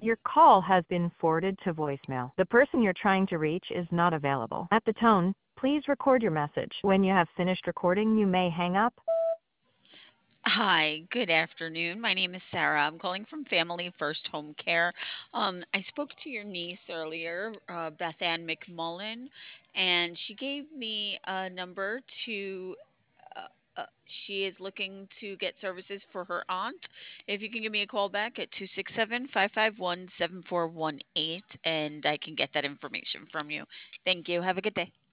Your call has been forwarded to voicemail. The person you're trying to reach is not available. At the tone, please record your message. When you have finished recording, you may hang up. Hi, good afternoon. My name is Sarah. I'm calling from Family First Home Care. I spoke to your niece earlier, Beth Ann McMullen, and she gave me a number to. Uh, she is looking to get services for her aunt. If you can give me a call back at 267-551-7418, and I can get that information from you. Thank you. Have a good day.